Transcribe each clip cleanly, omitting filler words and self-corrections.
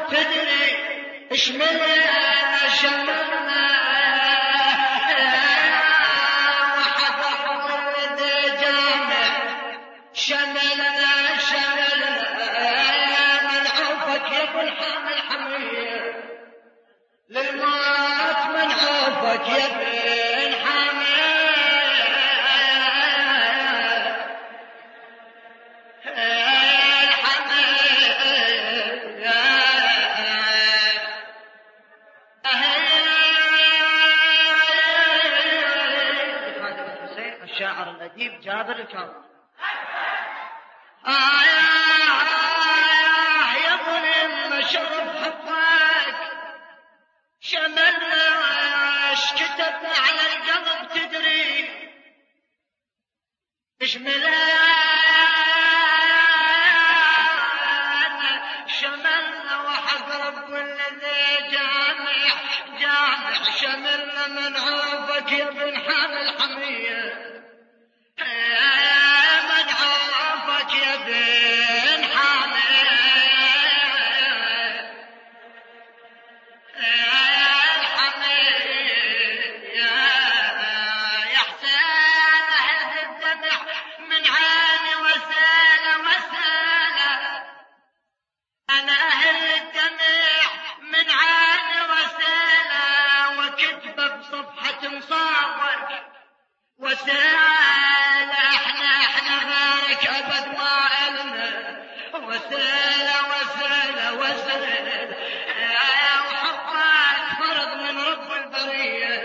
تدري اشملنا شملنا وحضر ولد جامع شملنا من عوفك يا ابو الحامل حمية للموت من عوفك يا ابن الشاعر الأديب جابر الكاظمي. يا ظلم شرف حبك شملنا اش كتبنا على القلب تدري اشملنا شملنا وحق رب الذي جامع شملنا من عوفك يا ابن حامل حمية من عوفك يا ابن حامل يا حسين اهل الدمع من عيني وسالة انا اهل الدمع من عيني وسالة وكتبه بصفحة مصور وسالة احنا غيرك ابد ما النا وسالة وحبك فرض من رب البرية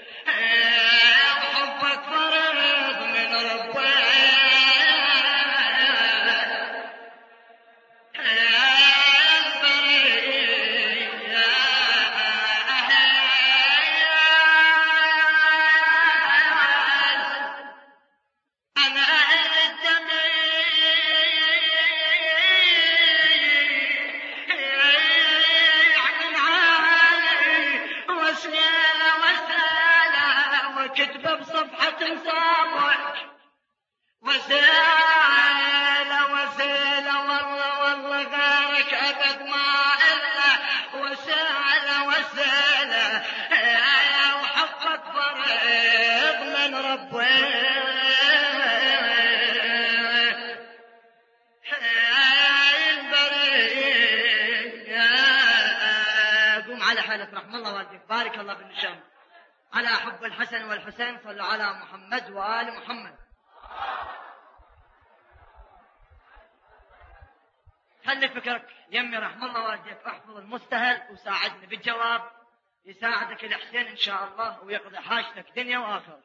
وحبك فرض من رب كتبه بصفحة صابك وسالة والله غيرك أبد ما إلا وسالة وحقك فرض من ربك قوم على حالك رحم الله والديك بارك الله بالنشام على حب الحسن والحسين صلوا على محمد وآل محمد. خلي فكرك يمي رحم الله والديك احفظ المستهل وساعدني بالجواب يساعدك الحسين ان شاء الله ويقضي حاجتك دنيا واخره.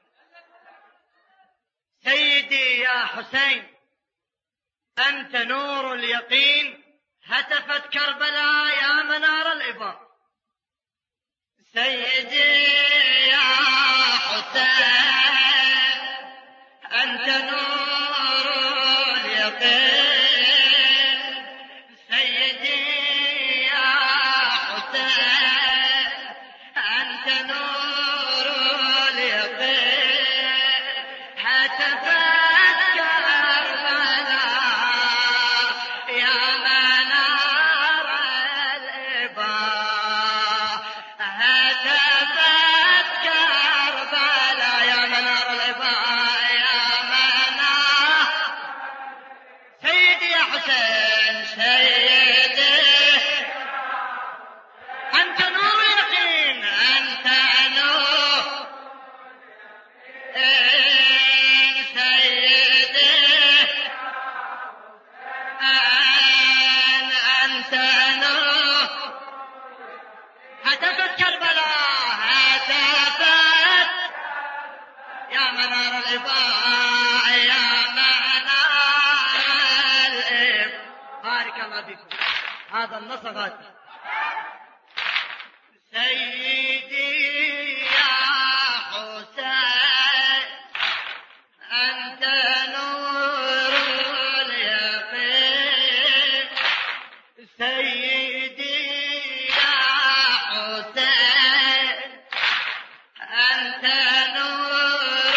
سيدي يا حسين انت نور اليقين هتفت كربلاء يا منار الإباء. سيدي يا حسين أنت نور اليقين. سيدي يا حسين أنت نور اليقين هتفت كربلاء يا منار الإباء. هتفت كربلاء يا منار الإباء يا منار. سيدي يا حسين سيدي أنت نور اليقين أنت نور سيدي أنت نور. هتفت كربلاء هتفت يا منار الإباء يا منار الإباء. بارك الله فيكم. هذا النصغات. سيدي يا حسين أنت نور اليقين. سيدي يا حسين أنت نور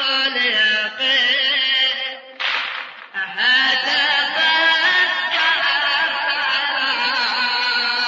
اليقين هتفت كربلاء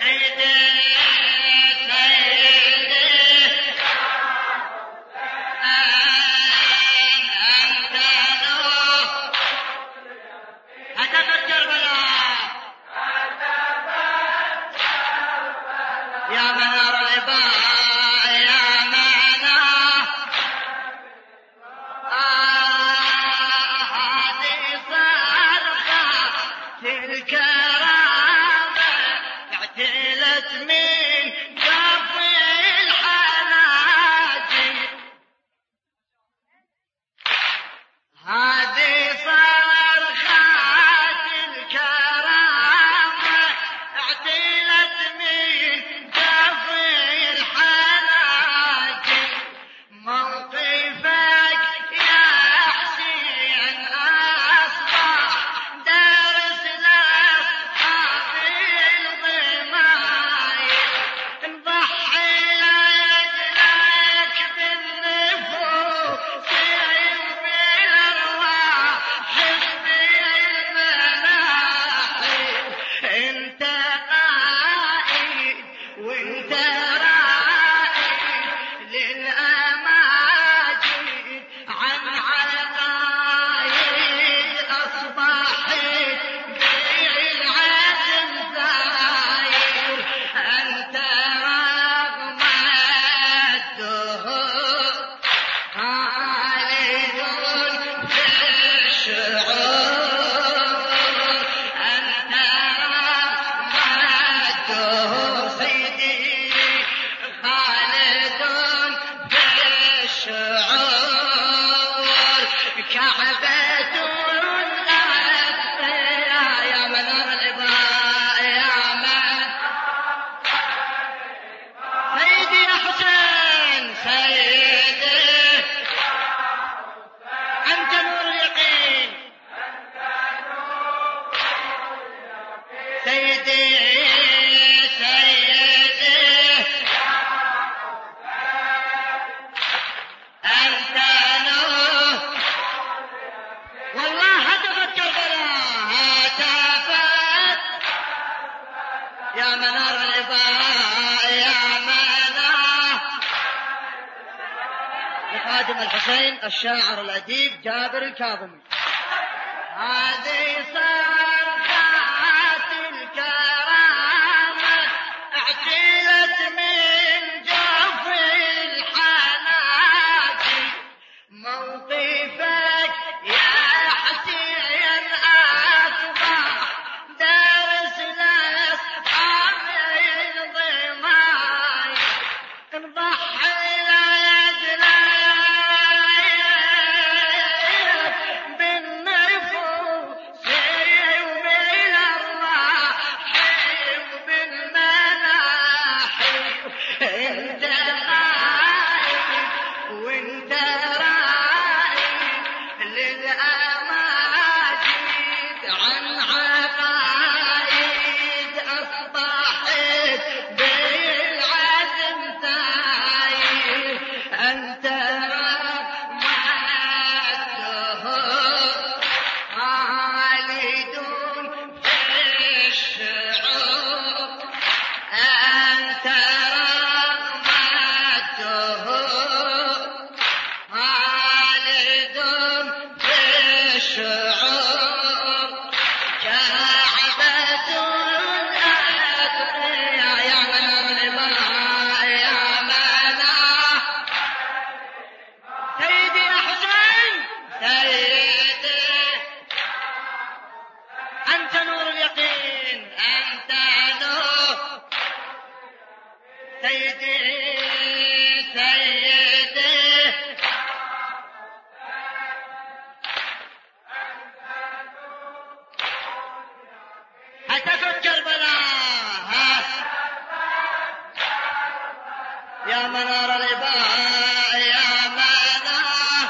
خادم الحسين الشاعر الأديب جابر الكاظمي. هذه صرخات الكرامة اعتلت من جوف الحناجر، موقفك يا حسين أصبح درس لأصحاب الضماير، نضحي يا منار الإباء يا منار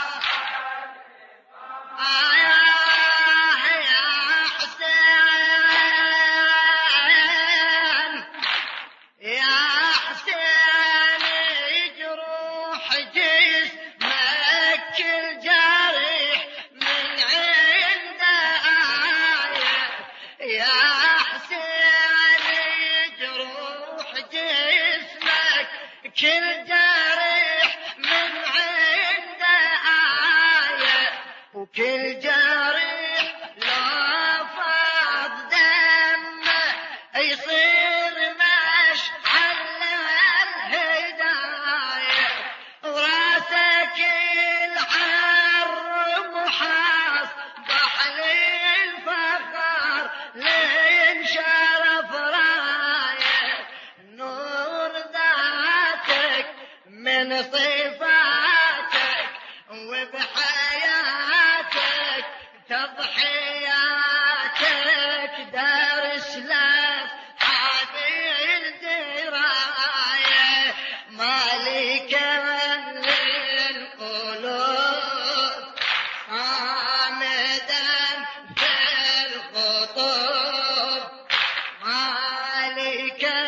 يا حسين يا حسين جروح جسمك الجريح من عنده يا حسين جروح كل جارح من عنده آية وكل جارح لو فاض دمه يصير مشعل الهداية وراسك الحر محاص بحل الفخر لينشرف راية نور ذاتك من صفاتك وبحياتك تضحياتك دارس لك هذه الدراية مالكا للقلوب حامدا في الخطوب مالكا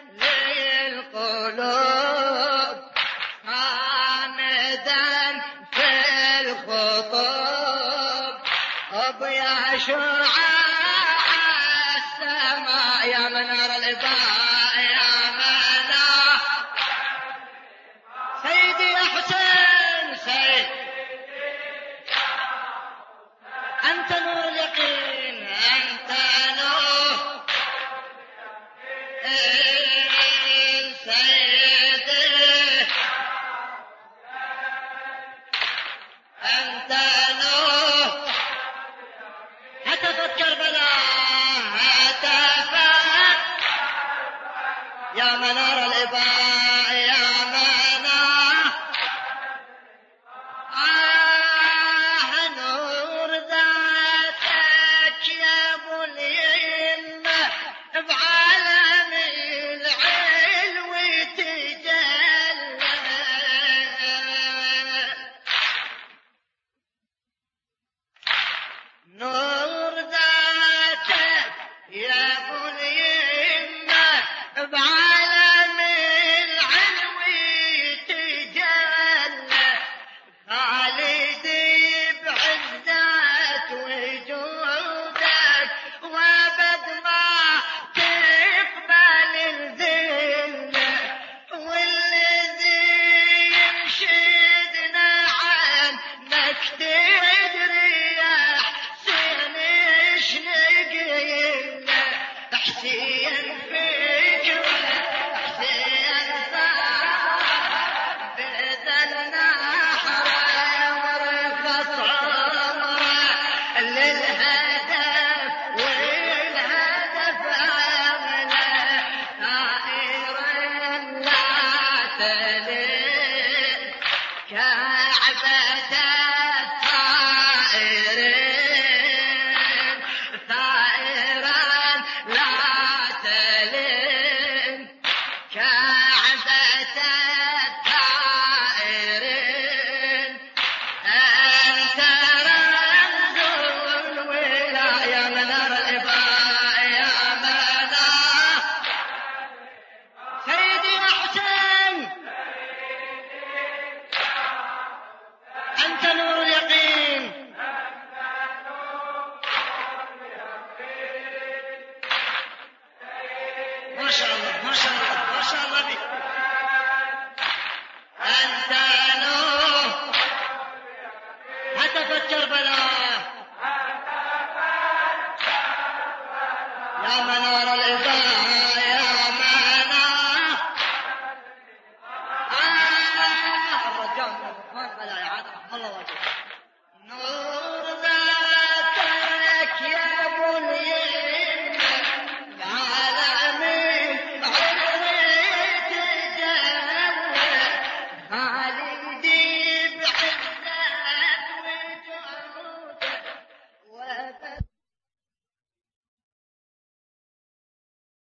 للقلوب حامدا في الخطوب يا شعاع السماء يا منار الإباء يا منار سيدي يا حسين سيد أنت نور اليقين أنت نور سيدي أنت نور هتفت كربلاء هتفت يا منار الإباء